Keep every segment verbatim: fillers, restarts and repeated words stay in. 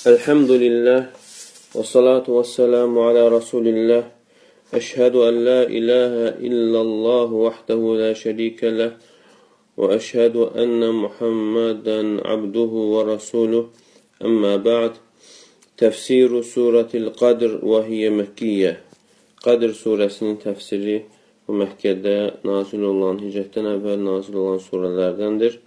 Elhamdülillah ve salatu ve selamu ala Resulillah. Eşhedü en la ilahe illallah vahdehu la şerike leh ve eşhedü enne Muhammeden abduhu ve resuluh. Amma ba'd. Tefsiru suretil Kadr ve hiye Mekkiye. Kadr suresinin tefsiri bu Mekke'de nazil olan, hicretten evvel nazil olan surelerdendir.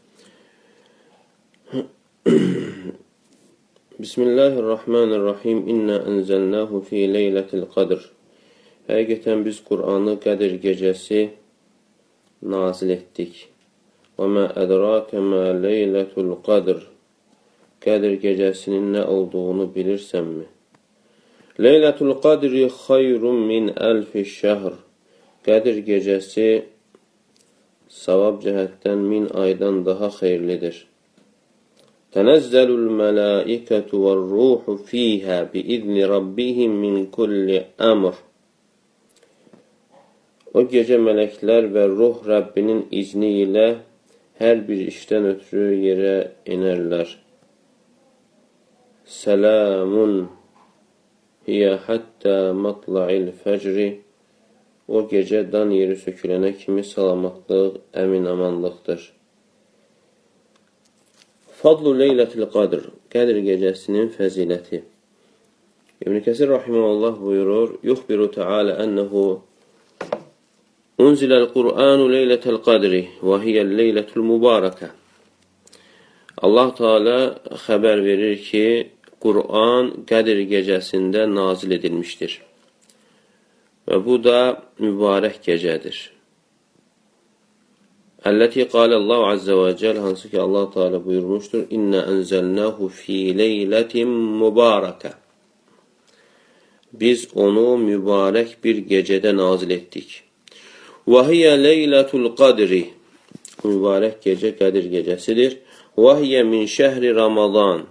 Bismillahirrahmanirrahim. İnna enzelnahu fi leyletil Kadr. Həqiqətən biz Qur'anı Qədir gecəsi nazil etdik. Və mə ədrake mə leylətul Qadr. Qədir gecəsinin nə olduğunu bilirsənmi? Leylətul Qadri xayrun min əlfi şəhr. Qədir gecəsi savab cəhətdən min aydan daha xeyirlidir. Tənəzzəlul mələikətü və ruhu fiyhə biizni rabbihim min kulli əmr. O gecə mələklər və ruh Rəbbinin izni ilə hər bir işdən ötürü yerə enərlər. Səlamun hiyə həttə matla'il fəcri. O gecə dan yeri sökülənə kimi salamatlıq, əmin-amanlıqdır. Fadlu leylətil Qadr. Qədir gecəsinin fəziləti. İbn Kəsir rahimehullah buyurur: "Yuxbiru Teala ennehu unzile'l Kur'anu leyletel Qadri ve hiye'l leyletul mübareke." Allah Teala xəbər verir ki, Kur'an Qədir gecəsində nazil edilmişdir. Və bu da mübarək gecədir. Əlləti qaləl-Allahu azze və cəl, hansı ki Allah Teala buyurmuşdur: "İnna enzelnahu fi leyletin mübareke." Biz onu mübarək bir gecədə nazil etdik. Və hiyə leyletul qadri. Mübarək gecə Qədir gecəsidir. Və hiyə min şəhri Ramazan.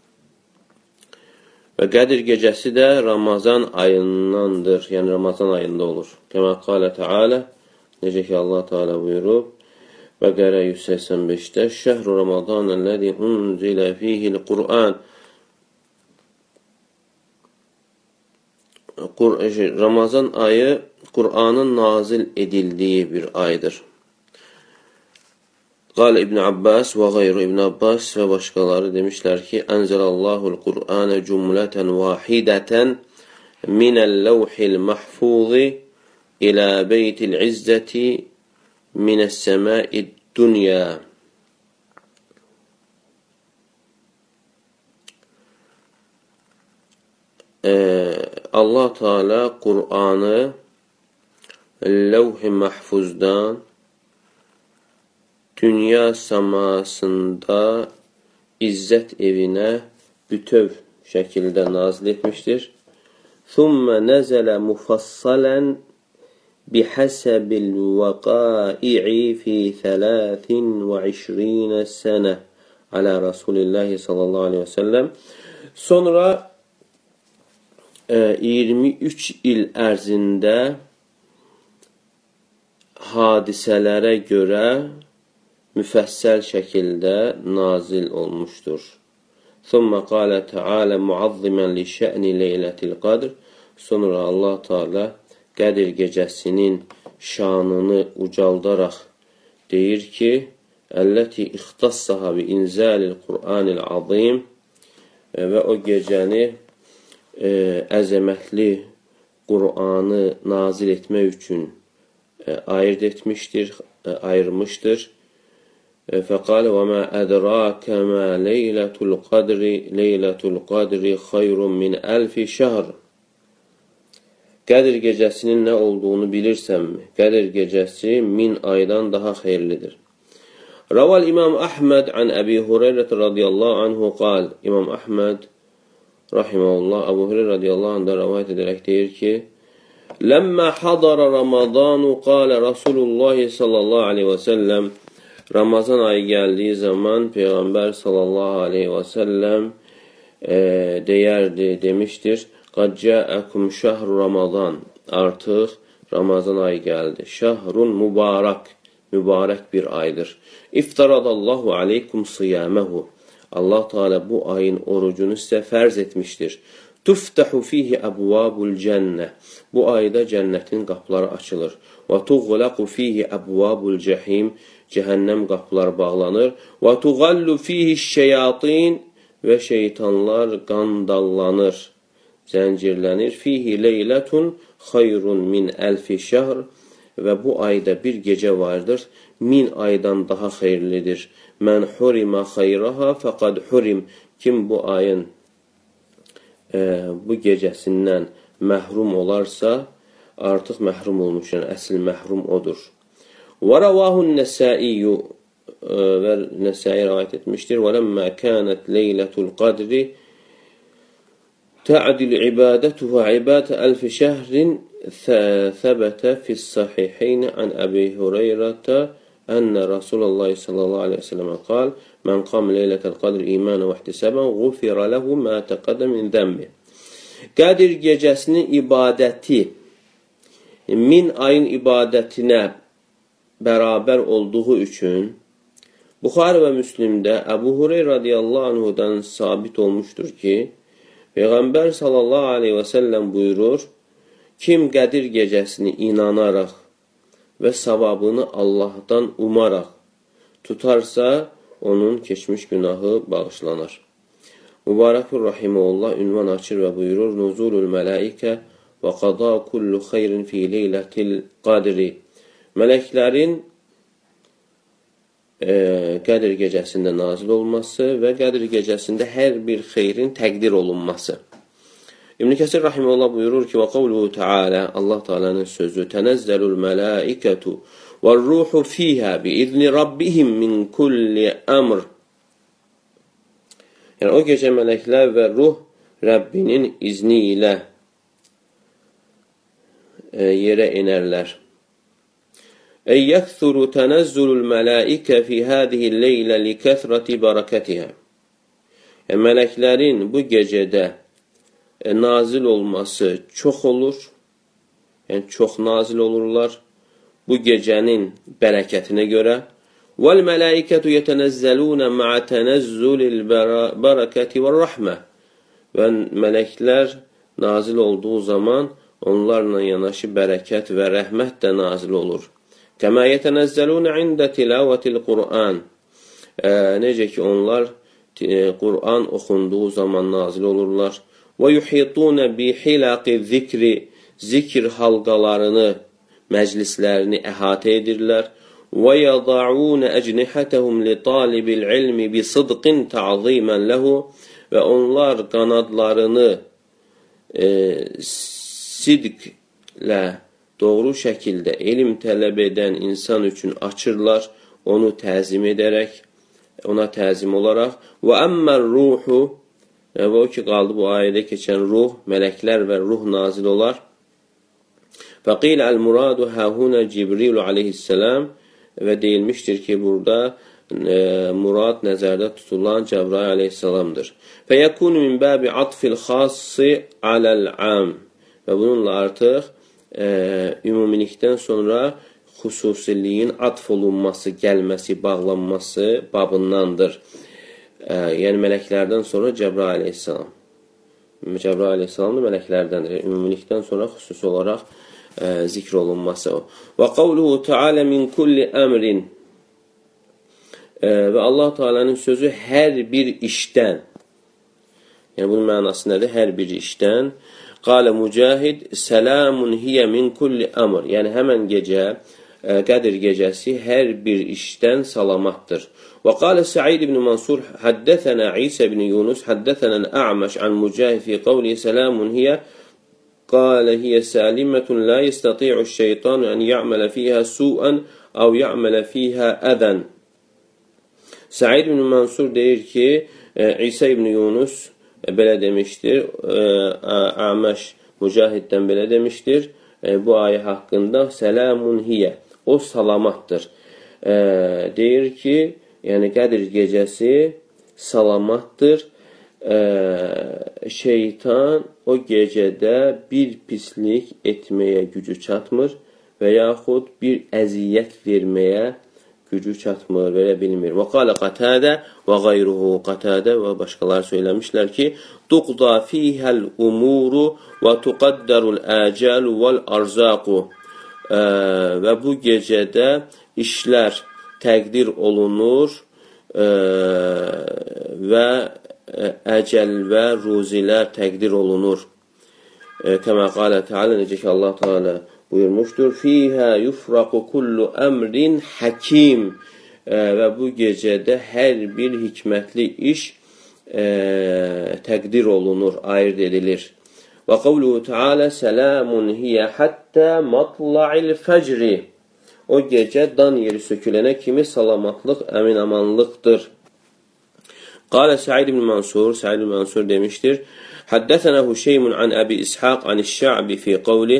Və Qədir gecəsi də Ramazan ayındandır. Yəni Ramazan ayında olur. Kəmə qalə Teala, necə ki Allah Teala buyurub Bəqərə yüz səksən beşdə: "Şəhru Ramazan əlləzi unzilə fihil Qur'an." Ramazan ayı Qur'anın nazil edildiyi bir aydır. Qal İbn Abbas və qeyru İbn Abbas və başqaları demişlər ki, "Ənzələllahul Qur'anə cümlətən vahidətən minəl-ləvhil mahfuzi ilə beytil izzəti minəs-səmâid dünya." Ee, Allah Teala Kur'an'ı Levh-i Mahfuz'dan dünya səmasında İzzət evinə bütöv şəkildə nazil etmişdir. Thumma nəzələ mufassalən bihəsəbil vəqai'i fi thəlâthin və işrînə sənə alə Rasulillahi sallallahu aleyhi və səlləm. Sonra iyirmi üç il ərzində hadisələrə görə müfəssəl şəkildə nazil olmuşdur. Thumma qalə Teala muazzimən li şə'ni leylətil Qadr. Sonra Allah Teala Qədir gecəsinin şanını ucaldaraq deyir ki, "Əlləti ixtassaha bi inzalil Qur'anil azim." Və o gecəni e, əzəmətli Qur'anı nazil etmək üçün e, ayırt etmişdir, e, ayırmışdır. Fəqal və mə ədrake mə leylətul qadri leylətul qadri xayrun min əlfi şəhr. Qədir gecəsinin nə olduğunu bilirsənmi? Qədir gecəsi min aydan daha xeyirlidir. Raval İmam Ahmed an Əbi Hureyre radiyallahu anhu qal. İmam Ahmed rahimehullah Əbu Hureyre radiyallahu anh'dan rivayet edərək deyir ki, "Ləmmə hadara Ramazanu qalə Rasulullah sallallahu aleyhi və səlləm." Ramazan ayı gəldiyi zaman Peyğəmbər sallallahu aleyhi və səlləm e, deyərdi, demişdir: "Qad cəəkum şəhru Ramazan." Artıq Ramazan ayı gəldi. Şəhrun mübarək, mübarək bir aydır. İftaradallahu aleykum siyaməhu. Allah Teala bu ayın orucunu sizə fərz etmişdir. Tuftahu fihi abwabul cennə. Bu ayda cənnətin qapıları açılır. Və tuğlaqu fihi abwabul cəhim. Cəhənnəm qapıları bağlanır. Və tuğallu fihi şeyatin. Və şeytanlar qandallanır, zəncirlənir. Fihi leylətun xayrun min əlfi şəhr. Və bu ayda bir gecə vardır, min aydan daha xeyirlidir. Mən hurimə xayraha fəqad hurim. Kim bu ayın e, bu gecəsindən məhrum olarsa, artıq məhrum olmuş, yəni əsl məhrum odur. Və rəvahun nəsəiyyü və Nəsai rivayət etmişdir. Və ləmmə kənət leylətul qadri tə'dil ibadətuhu ibadətə əlfi şəhrin ثبت في الصحيحين عن أبي هريرة أن رسول الله صلى الله عليه وسلم قال من قام ليلة القدر إيمانا واحتسابا غفر له ما تقدم من ذنبه. Qədir gecəsinin ibadəti min ayın ibadətinə bərabər olduğu üçün Buxari və Müslimdə Əbu Hureyra radiyallahu anhudan sabit olmuşdur ki, Peyğəmbər sallallahu aleyhi və səlləm buyurur, kim Qədir gecəsini inanaraq və savabını Allahdan umaraq tutarsa, onun keçmiş günahı bağışlanar. Mübarəkur Rahimullah ünvan açır və buyurur, Nuzulul mələikə və qada kullu xeyrin fi leylətil qadri. Mələklərin e, Qədir gecəsində nazil olması və Qədir gecəsində hər bir xeyrin təqdir olunması. İbn Kəsir Rahimullah buyurur ki, və qavluhu Teala, Allah Teala'nın sözü, tənəzzəlul mələikətu və ruhu fiyhə biizni rabbihim min kulli əmr. Yəni, o gecə mələklər və ruh Rəbbinin izni ilə e, yerə inərlər. Əyyəkthuru tənəzzülül mələikə fi hədihi leylə li kəthrəti barakətihə. Yəni, mələklərin bu gecədə nazil olması çox olur, yəni çox nazil olurlar bu gecənin bərəkətinə görə. Vəl mələikətü yetənəzzəlunə ma'a tənəzzülil bərəkəti və rəhmə. Və mələklər nazil olduğu zaman onlarla yanaşı bərəkət və rəhmət də nazil olur. Kəmə yetənəzzəlunə ində tilavətil Qur'an. Necə ki onlar Qur'an oxunduğu zaman nazil olurlar. Və yuhitunə bi hilaqi zikri, zikr halqalarını, məclislərini əhatə edirlər. Və yada'unə əcnihətəhum li talibil ilmi bi sıdqin ta'zimən ləhu. Və onlar qanadlarını e, sidqlə, doğru şəkildə elm tələb edən insan üçün açırlar, onu təzim edərək, ona təzim olaraq. Və əmmər ruhu, və o ki, qaldı bu ayədə keçən ruh, mələklər və ruh nazil olar. Fəqilə əl-muradu həhunə Cibrilu aleyhisselam və deyilmişdir ki, burada e, murad nəzərdə tutulan Cəbrail aleyhisselamdır. Fəyəkunu min bəbi atfil xassi aləl-am. Və bununla artıq e, ümumilikdən sonra xüsusiliyin atf olunması, gəlməsi, bağlanması babındandır. E, yəni mələklərdən sonra Cəbrail aleyhisselam. Cəbrail aleyhisselam da mələklərdəndir. Ümumilikdən sonra xüsusi olaraq e, zikr olunması o. Və qavluhu Teala min kulli əmrin. E, və Allah Teala'nın sözü hər bir işdən. Yəni bunun mənası nədir? Hər bir işdən. Qalə Mücahid, səlamun hiyə min kulli əmr. Yəni həmən gecə, Qədir gecəsi hər bir işdən salamatdır. Və qalə Səid ibn Mansur, həddəthənə İsə ibn Yunus, həddəthənən A'məş an Mücahid fi qavli səlamun hiyə, qalə hiyə səlimətun la yəstəti'u şeytanu ən ya'mələ fiyhə su'an əv ya'mələ fiyhə ədən. Səid ibn Mansur deyir ki, İsə ibn Yunus belə demişdir, A'məş Mücahiddən belə demişdir, bu ayə haqqında səlamun hiyə, o salamatdır. Deyir ki, yəni Qədir gecəsi salamatdır, şeytan o gecədə bir pislik etməyə gücü çatmır və yaxud bir əziyyət verməyə gücü çatmır, verə bilmir. Və qalə Qatadə və qayruhu. Qatadə və başqaları söyləmişlər ki, tuqda fihəl umuru və tuqaddarul əcəlu vəl arzaqu. Və bu gecədə işlər təqdir olunur və əcəl və ruzilər təqdir olunur. Kəmə qalə Teala, necə ki Allah Teala buyurmuşdur. Fihə yufraqu kullu əmrin həkim. Və bu gecədə hər bir hikmətli iş e, təqdir olunur, ayırt edilir. Və qavluhu Teala selamun hiyə həttə matla'il fəcri. O gecə dan yeri sökülənə kimi salamatlıq, əminamanlıqdır. Qalə Sa'id ibn Mansur, Sa'id ibn Mansur demişdir. Həddəsənə Hüşeymun an Əbi İshaq anİş-Şa'bi fi qavli.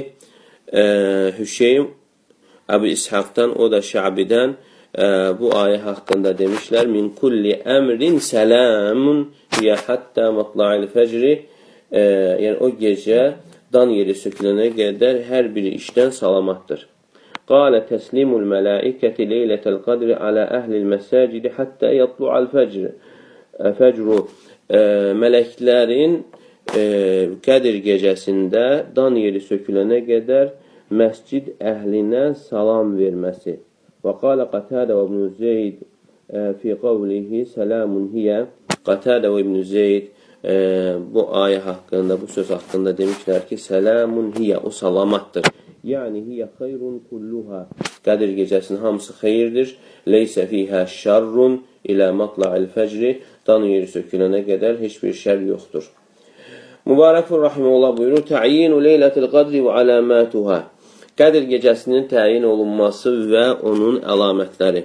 Hüşeym Əbu İshaqdan, o da Şa'bidən e, bu ayə haqqında demişlər. Min kulli əmrin selamun hiyə həttə matla'il fəcri. E, yəni o gecə dan yeri sökülənə qədər hər bir işdən salamatdır. Qalə təslimul mələikəti leylətəl qadri alə əhlil məsəcidi həttə yatlu'al fəcr. Fəcru e, mələklərin e, Qədir gecəsində dan yeri sökülənə qədər məscid əhlinə salam verməsi. Və qalə Qatadə və İbn Zeyd fi qavlihi selamun hiyə. Qatadə və İbn Zeyd e, bu ayə haqqında, bu söz haqqında demişlər ki, selamun hiyə, o salamatdır. Yəni hiyə xeyrun kulluha. Qədir gecəsinin hamısı xeyirdir. Leysə fihə şərrun ilə matla'il fəcri. Dan yeri sökülənə qədər heç bir şər yoxdur. Mübarəkun Rahimullah buyurur, tə'yinu leylətil qadri və aləmətuhə. Qədir gecəsinin təyin olunması və onun əlamətləri.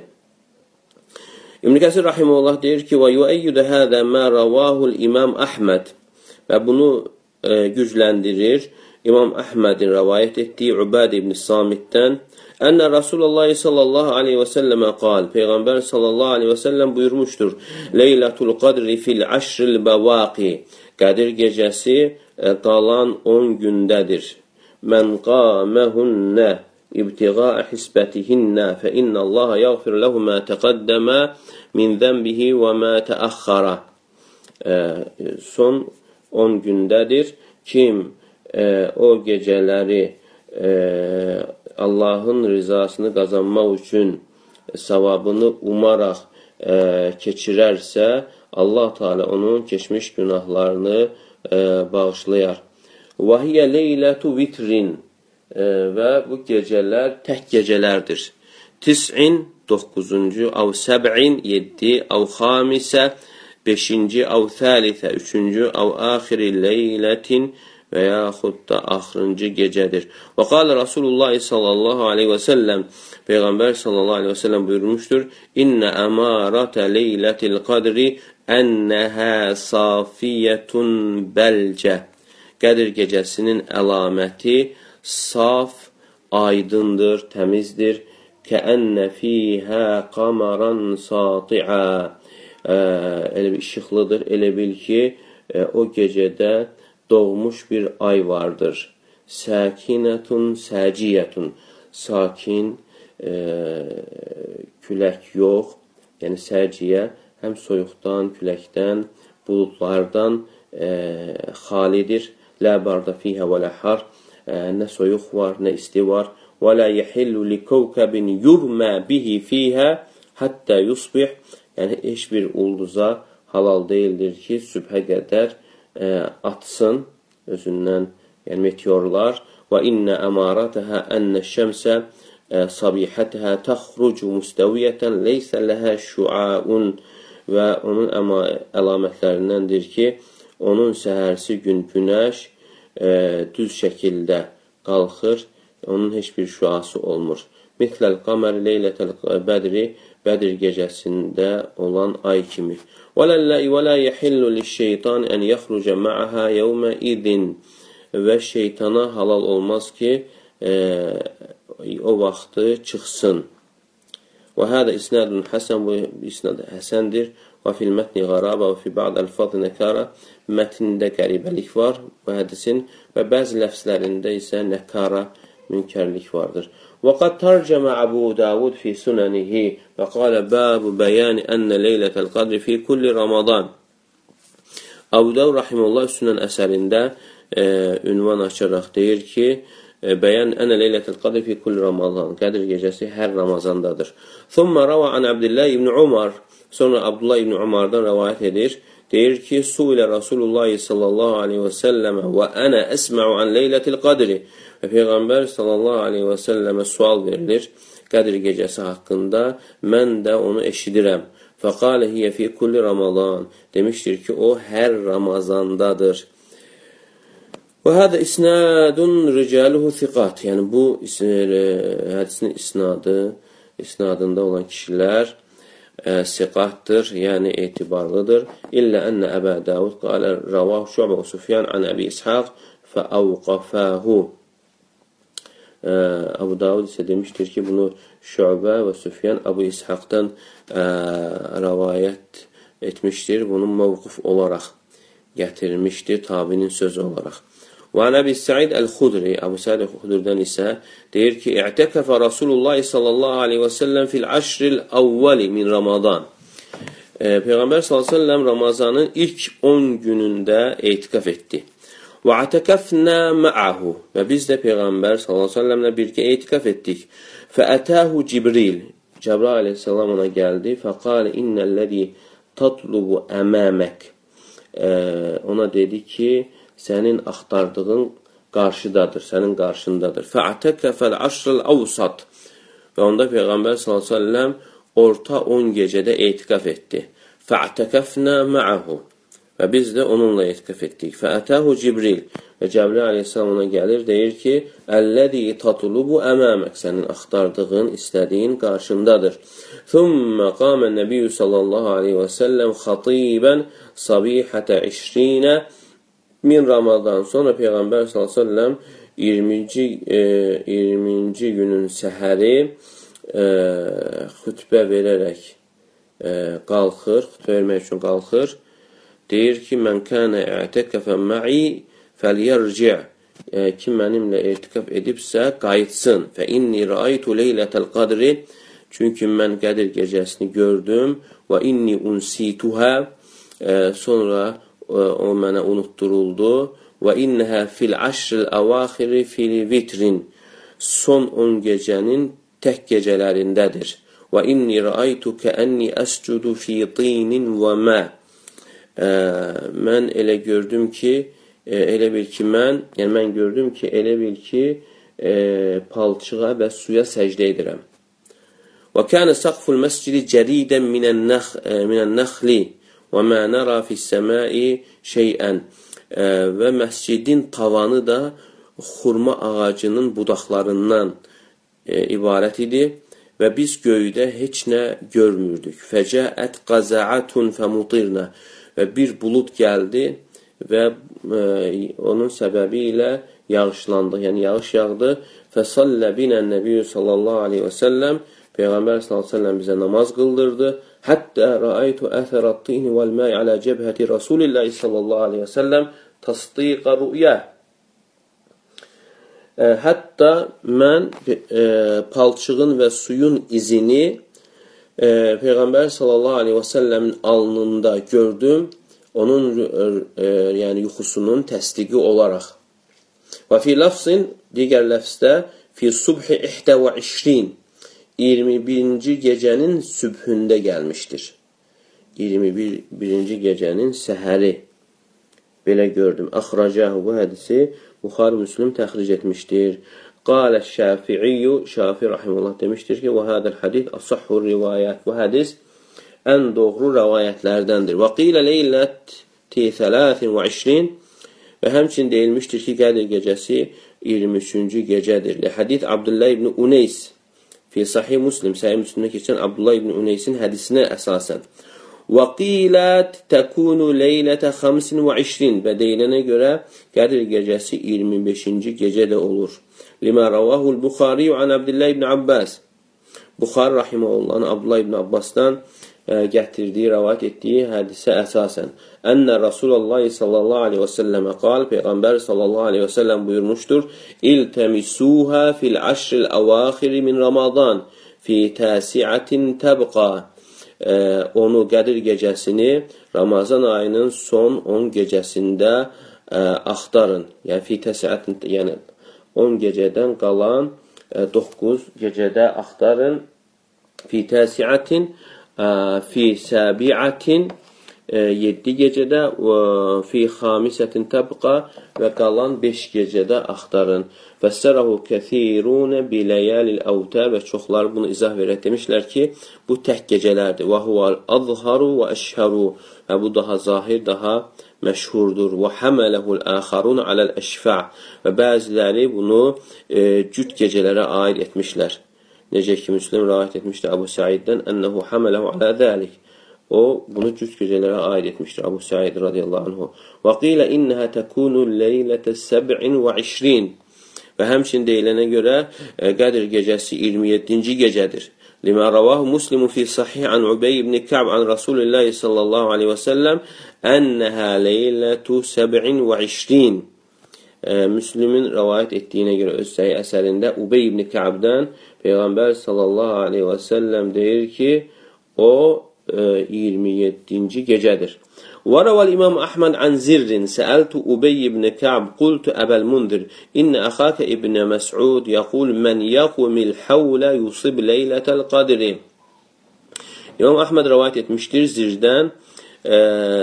İbn Kəsir Rahimullah deyir ki, və yuəyyüdə hədə mə ravahul İmam Əhməd. Və bunu e, gücləndirir İmam Əhmədin rəvayət etdiyi Ubad ibn Samitdən. Ənə Rasulullah sallallahu aleyhi və səlləmə qal. Peyğəmbər sallallahu aleyhi və səlləm buyurmuşdur. Leylətul qadri fil əşril bəvaqi. Qədir gecəsi e, qalan on gündədir. Mən qaməhünnə ibtiğaə hisbətihinnə fə innəllaha yəğfir ləhu mə təqəddəmə min zənbihi və mə təəxxara. Son on gündədir. Kim e, o gecələri e, Allahın rizasını qazanmaq üçün savabını umaraq e, keçirərsə, Allah Teala onun keçmiş günahlarını e, bağışlayar. Və hiyə leylətu vitrin. E, və bu gecələr tək gecələrdir. Tis'in, doqquzuncu, av səb'in, yeddi, av xamisə, beşinci, av thəlithə, üçüncü, av axiri leylətin və yaxud da axırıncı gecədir. Və qalə Rasulullah sallallahu aleyhi və səlləm, Peyğəmbər sallallahu aleyhi və səlləm buyurmuşdur, İnnə əmarətə leylətil qadri ənəhə safiyyətun bəlcə. Qədir gecəsinin əlaməti saf, aydındır, təmizdir. Kəənnə fiyhə qamaran sati'a. Elə bir işıqlıdır, elə bil ki, e, o gecədə doğmuş bir ay vardır. Səkinətun, səciyyətun. Sakin, e, külək yox, yəni səciyyə həm soyuqdan, küləkdən, buludlardan e, xalidir. Lə barda fiyhə və lə har. E, nə soyuq var, nə isti var. Və lə yəhillu li kəvkəbin yurmə bihi fiyhə həttə yusbih. Yəni, heç bir ulduza halal deyildir ki, sübhə qədər e, atsın özündən, yəni meteorlar. Və innə əmarətəhə ənnə şəmsə sabihətəhə təxrucu müstəviyyətən leysə ləhə şüaun. Və onun əlamətlərindəndir ki, onun səhərsi gün günəş e, düz şəkildə qalxır, onun heç bir şüası olmur. Mitləl qamer leylətəl bədri, Bədir gecəsində olan ay kimi. Və lə yəhillu liş-şeytan ən yəxrucə ma'əhə yevmə idin. Və şeytana halal olmaz ki, e, o vaxtı çıxsın. Və hədə isnədun həsən, bu isnad həsəndir. Və fil mətni qaraba və fi ba'd əlfazı nəkara. Mətnində qəribəlik var bu hədisin və bəzi ləfslərində isə nəkara münkərlik vardır. وَقَدْ تَرْجَمَ أَبُو دَاوُدْ فِي سُنَنِهِ وَقَالَ بَابُ بَيَانِ أَنَّ لَيْلَةَ الْقَدْرِ فِي كُلِّ رَمَضَانِ Abu Davud Rahimullah Sünnən əsərində e, ünvan açaraq deyir ki, e, Bəyan ənə leylətəl qadr fi kulli Ramazan. Qədir gecəsi hər Ramazandadır. Thumma rava an Abdullah ibn Umar. Sonra Abdullah ibn Umardan rəvayət edir. Deyir ki, Suilə Rasulullah sallallahu aleyhi və səlləmə və ənə əsmə'u an leylətil qadri. Və Peyğəmbər sallallahu aleyhi və səlləmə sual verilir. Qədir gecəsi haqqında mən də onu eşidirəm. Fəqalə hiyə fi kulli Ramazan. Demişdir ki, o hər Ramazandadır. Və hədə isnadun ricaluhu thiqat. Yəni, bu hədisin isnadı, isnadında olan kişilər e, siqatdır, yəni etibarlıdır. İllə ənə Əbə Davud qalə rəvah Şu'bə və Sufyan an Əbi İshaq fəəvqəfəhu. Abu Davud isə demişdir ki, bunu Şu'bə və Sufyan Əbu İshaqdan ə, rəvayət etmişdir. Bunu mövquf olaraq gətirmişdir, tabinin sözü olaraq. Və Əbi Səid Əl-Xudri, Əbu Səid Əl-Xudrdən isə deyir ki, İ'təkəfə Rasulullah sallallahu aleyhi və səlləm fil əşril əvvəli min Ramazan. E, Peyğəmbər sallallahu aleyhi və səlləm Ramazanın ilk on günündə etiqaf etdi. Və atəkəfnə mə'ahu. Və biz də Peyğəmbər sallallahu aleyhi və səlləmlə birgə etiqaf etdik. Fəətəhu Cibril. Cəbrail aleyhissalam ona gəldi. Fəqalə innəlləzi tatlubu əməmək. E, ona dedi ki, sənin axtardığın qarşıdadır, sənin qarşındadır. Fəətəkəfəl əşrəl əvsat. Və onda Peyğəmbər sallallahu aleyhi və səlləm orta on gecədə etiqaf etdi. Fəətəkəfnə mə'ahu. Və biz də onunla etiqaf etdik. Fəətəhu Cibril. Və Cəbril aleyhissalam ona gəlir, deyir ki, Əlləzi tatlubu əməmək. Sənin axtardığın, istədiyin qarşındadır. Thumma qamə nəbiyyü sallallahu aleyhi və səlləm xatibən sabihətə işrinə min Ramazan. Sonra Peyğəmbər sallallahu aleyhi və səlləm iyirminci, e, iyirminci günün səhəri e, xütbə verərək e, qalxır, xütbə vermək üçün qalxır. Deyir ki, mən kənə i'təkəfə mə'i fəliyərci' kim mənimlə etiqaf edibsə, qayıtsın. Fə inni rəaytu leylətəl qadri. Çünki mən Qədir gecəsini gördüm. Və inni unsituhə. Sonra o mənə unutturuldu. Və innəhə fil əşril əvaxiri fil vitrin. Son on gecənin tək gecələrindədir. Və inni rəaytu kəənni əscudu fi tinin və mə. Ə, mən elə gördüm ki, e, elə bil ki mən, yəni mən gördüm ki, elə bil ki, e, palçığa və suya səcdə edirəm. Və kənə saqful məscidi cəridən minən nəxli və mə nərə fis-səmai şeyən. Və məscidin tavanı da xurma ağacının budaqlarından e, ibarət idi və biz göydə heç nə görmürdük. Fəcəət qazəətun fəmutirnə. Və bir bulud gəldi və e, onun səbəbi ilə yağışlandı, yəni yağış yağdı. Fəsallə binən nəbiyyü sallallahu aleyhi və səlləm, Peyğəmbər sallallahu aleyhi və səlləm bizə namaz qıldırdı. Həttə rəaytu əthərattini vəl-məy alə cəbhəti Rasulillahi sallallahu aleyhi və səlləm tasdiqa rüyə. E, hətta mən e, palçığın və suyun izini E, Peyğəmbər sallallahu aleyhi və səlləmin alnında gördüm, onun e, yəni yuxusunun təsdiqi olaraq. Və fi lafzin, digər ləfzdə, fi subhi ihdə və işrin, iyirmi birinci gecənin sübhündə gəlmişdir. iyirmi birinci gecənin səhəri. Belə gördüm. Əxracəhu, bu hədisi Buxari Müslim təxric etmişdir. Qalə Şəfi'iyyu, Şafi rahimullah demişdir ki, və hədəl hədis asahhur rivayət. Bu hədis ən doğru rəvayətlərdəndir. Və qilə leyləti thələtin və işrin və həmçin deyilmişdir ki, Qədir gecəsi iyirmi üçüncü gecədir. Hədis Abdullah ibn Uneys fi Sahih Muslim, Sahih Müslimdə keçən Abdullah ibn Uneysin hədisinə əsasən. Və qilət təkunu leylətə xəmsin və işrin və deyilənə görə Qədir gecəsi iyirmi beşinci gecədə olur. Limə rəvahul Buxari an Abdullah ibn Abbas. Buxari rahiməhullahın Abdullah ibn Abbasdan gətirdiyi, rəvayət etdiyi hədisə əsasən. Ənə Rasulullah sallallahu aleyhi və səlləmə qal, Peyğəmbər sallallahu aleyhi və səlləm buyurmuşdur, İltəmisuhə fil əşril əvaxiri min Ramazan, fi təsiətin təbqa. Onu, Qədir gecəsini Ramazan ayının son on gecəsində ə, axtarın. Yəni, fi təsiətin, yəni on gecədən qalan doqquz gecədə axtarın. Fi təsiətin, fi səbiətin, yeddi gecədə, fi xamisətin təbqa və qalan beş gecədə axtarın. Fəssərəhu kəthirunə biləyəlil əvtə və çoxlar bunu izah verək demişlər ki, bu tək gecələrdir. Və huvəl azharu və əşhəru və bu daha zahir, daha məşhurdur. Və həmələhul əxarun aləl əşfə və bəziləri bunu e, cüt gecələrə aid etmişlər. Necə ki, Müslim rəvayət etmişdir Əbu Səiddən, ənəhu həmələhu alə zəlik. O, bunu cüt gecələrə aid etmişdir Əbu Səid radiyallahu anhu. Və qilə innəhə təkunu leylətə səb'in və işrin. Və həmçin deyilənə görə Qədir gecəsi iyirmi yeddinci gecədir. Limə rəvahu Muslimu fi sahih an Ubey ibn Kəb an Rasulillahi sallallahu aleyhi və səlləm ənəhə leylətu səb'in və işrin. Müslümin rəvayət etdiyinə görə öz səhih əsərində Ubey ibn Kəbdən Peyğəmbər sallallahu aleyhi və səlləm deyir ki, o iyirmi yeddinci gecədir. وروى الإمام أحمد عن زر سألت أبي بن كعب قلت أبا المنذر إن أخاك ابن مسعود يقول من يقوم الحول يصب ليلة القدر. İmam Ahmed rivayet etmiştir Zir'den. E,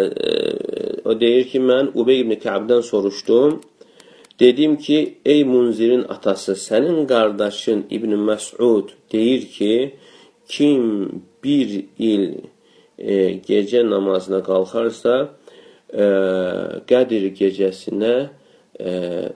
o deyir ki, mən Ubey ibn Ka'b'dan soruşdum. Dedim ki, ey Munzir'in atası, sənin qardaşın İbn Məs'ud deyir ki, kim bir il E, gecə namazına qalxarsa, e, Qədir gecəsinə e,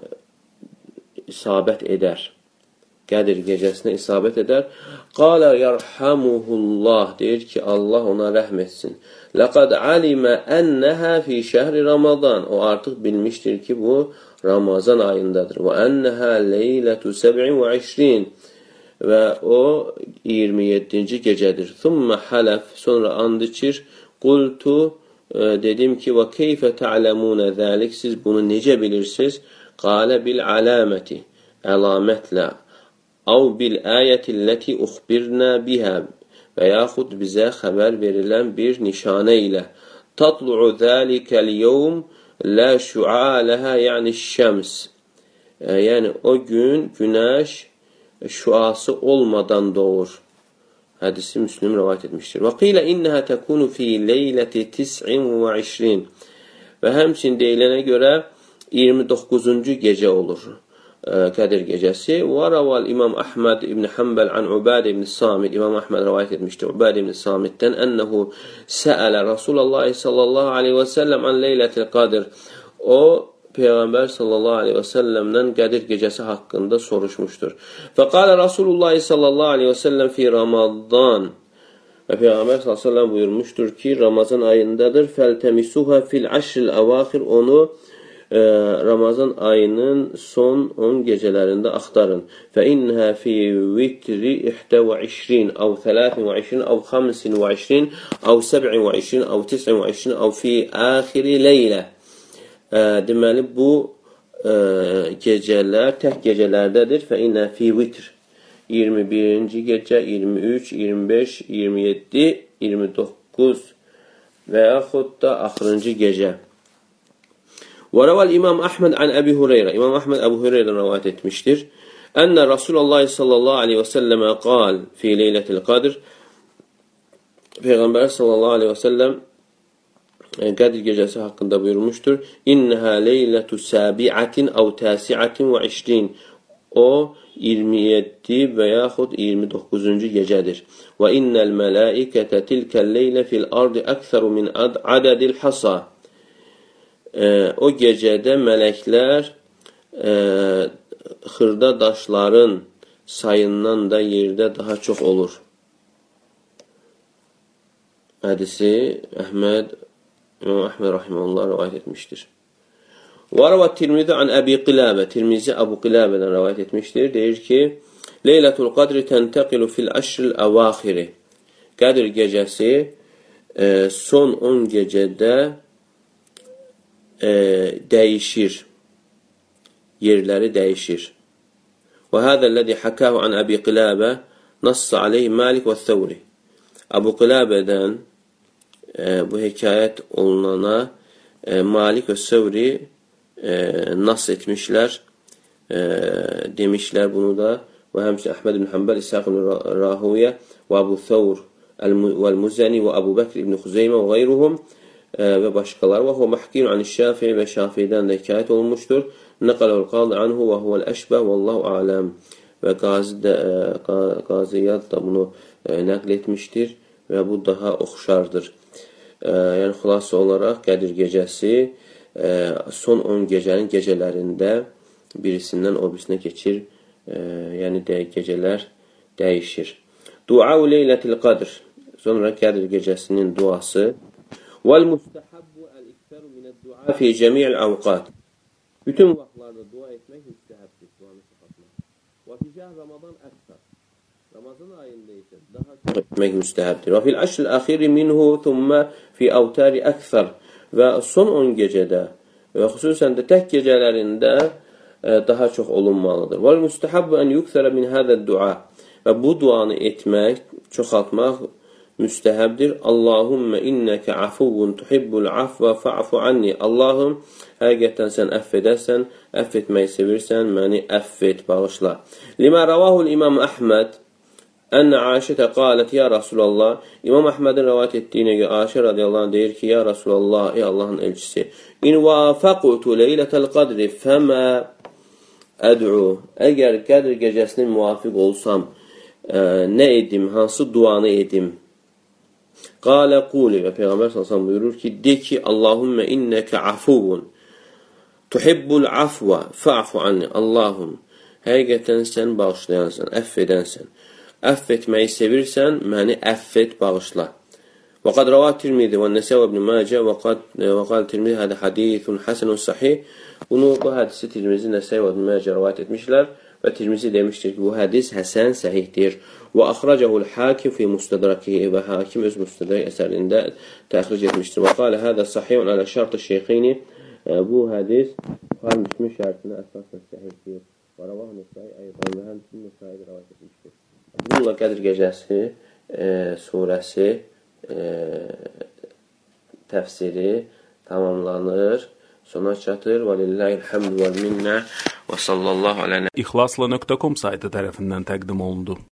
isabət edər. Qədir gecəsinə isabət edər. Qalə yarhamuhullah, deyir ki, Allah ona rəhm etsin. Ləqad alimə ənəhə fi şəhri Ramazan. O artıq bilmişdir ki, bu Ramazan ayındadır. Və ənəhə leylətu səb'in və işrin. Və o iyirmi yeddinci gecədir. Thumma hələf, sonra and içir. Qultu, e, dedim ki, və keyfə ta'ləmunə zəlik, siz bunu necə bilirsiniz? Qalə bil aləməti, əlamətlə, av bil ayətilləti uxbirnə bihə və yaxud bizə xəbər verilən bir nişanə ilə. Tatlu'u zəlikəl yevm lə şualəhə, yəni şəms. E, yəni o gün günəş şüası olmadan doğur. Hədisi Müslüm rivayet etmiştir. Və qilə innəhə təkunu fi leyləti tis'in və işrin. Və həmçin deyilənə görə iyirmi doqquzuncu gecə olur Qədir gecəsi. Və rəval İmam Əhməd ibn Həmbəl an Ubadə ibn Samit. İmam Əhməd rivayet etmişdir Ubadə ibn Samitdən ənəhu səələ Rasulullah sallallahu aleyhi və səlləm an leylətil qadir. O Peyğəmbər sallallahu aleyhi və səlləmdən Qədir gecəsi haqqında soruşmuşdur. Fəqalə Rasulullah sallallahu aleyhi və səlləm fi Ramazan. Və Peyğəmbər sallallahu aleyhi və səlləm buyurmuşdur ki, Ramazan ayındadır. Fəltəmisuhə fil əşril əvaxir, onu e, Ramazan ayının son on gecələrində axtarın. Fə innəhə fi vitri ixdə və işrin, av thələtin və işrin, av xamsin və işrin, av səb'in və işrin, av tis'in və işrin, av fi əxiri leylə. Ə, deməli, bu ə, gecələr tək gecələrdədir. Fə innə fi vitr. iyirmi birinci gecə, iyirmi üç, iyirmi beş, iyirmi yeddi, iyirmi doqquz və yaxud da axırıncı gecə. Və rəvəl İmam Əhməd an Əbi Hüreyrə. İmam Əhməd Əbu Hüreyrədən rəvayət etmişdir. Ənə Rasulullah sallallahu aleyhi və səlləmə qal fi leylətil qadr. Peyğəmbər sallallahu aleyhi və səlləm Qədir gecəsi haqqında buyurmuşdur. İnnəhə leylətu səbiətin əv təsiətin və işrin. O iyirmi yeddi və yaxud iyirmi doqquzuncu gecədir. Və innəl mələikətə tilkəl leylə fil ardı əksəru min adədil hasa. O gecədə mələklər e, xırda daşların sayından da yerdə daha çox olur. Hədisi Əhməd İmam Əhməd rahimehullah rivayet etmişdir. Və rəvat Tirmizi an Əbi Qiləbə. Tirmizi Əbu Qiləbədən rivayet etmişdir. Deyir ki, Leylətul Qadri təntaqilu fil əşril əvaxiri. Qədir gecəsi e, son on gecədə e, dəyişir. Yerləri dəyişir. Və hədəl-ləzi həkəhu an Əbi Qiləbə nassə aleyhi Malik və Thəvri. Əbu Qiləbədən e, bu hekayət olunana e, Malik və Thəvri e, nas etmişlər, e, demişlər bunu da. Və həmçinin Əhməd ibn Həmbəl, İshaq ibn Rahuyyə və Əbu Thəvr vəl-Muzəni və Əbu Bəkr ibn Xuzeymə və qeyruhum və başqaları. Və huvə məhkiyun an-Şafi'i və Şafiidən də hekayət olunmuşdur. Nəqələl qadı anhu və huvəl-əşbəh vəllahu aləm. Və Qazi də, Qaziyyat da bunu nəql etmişdir və bu daha oxşardır. Yəni, xülasə olaraq Qədir gecəsi son on gecənin gecələrində birisindən o birisinə keçir, yəni gecələr dəyişir. Duau leylətil qadr, sonra Qədir gecəsinin duası. Vəl-müstəhəbbu əl-iktəru minəd-dua fi cəmi'l əvqat. Bütün vaxtlarda dua etmək müstəhəbdir, duanı çoxaltmaq. Və fi şəhr Ramazan əksər. Ramazan ayında isə daha çox etmək müstəhəbdir. Və fil əşr əxiri minhu thumma fi əvtari əksər. Və son on gecədə və xüsusən də tək gecələrində daha çox olunmalıdır. Vəl müstəhəbbu ən yüksərə min hədəd-dua. Və bu duanı etmək, çoxaltmaq müstəhəbdir. Allahümmə innəkə afuvun tuhibbul afva fa'fu anni. Allahım, həqiqətən sən əff edərsən, əff etməyi sevirsən, məni əff et, bağışla. Limə rəvahul İmam Əhməd ənə Aişətə qalət, ya Rasulallah, İmam Əhmədin rəvayət etdiyinə görə Aişə radiyallahu anh deyir ki, ya Rasulallah, ey Allahın elçisi, in vafəqutu leylətəl qadri fəmə əd'u. Əgər Qədr gecəsinin müvafiq olsam, ə, nə edim, hansı duanı edim? Qalə quli, və Peyğəmbər sallallahu əleyhi və səlləm buyurur ki, de ki, Allahümmə innəkə afuvun tuhibbul afva fa'fu anni. Allahım, həqiqətən sən bağışlayansan, əff edənsən. Əff etməyi sevirsən, məni əff et, bağışla. Və qad rəva Tirmizi və Nəsə və İbn Məcə və qal Tirmizi hədə hadithun həsənun sahih. Bunu, bu hədisi Tirmizi, Nəsə və İbn Məcə rəvayət etmişlər və Tirmizi demişdir ki, bu hədis həsən səhihdir. Və axracəhul hakim fi mustadrakihi və hakim öz mustadrak əsərində təxric etmişdir. Və qalə hədə sahihun alə şart-ı şeyxini. Bu hədis Buxari Müslim şərtinə əsasən səhihdir. Və rəvah Nəsai aydan və həmçinin Nəsai rəvayət etmişdir. Bununla Qədr gecəsi e, surəsi e, təfsiri tamamlanır, sona çatır. Və lillahilhamd və minnə və sallallahu alə. İxlasla nöqtə com saytı tərəfindən təqdim olundu.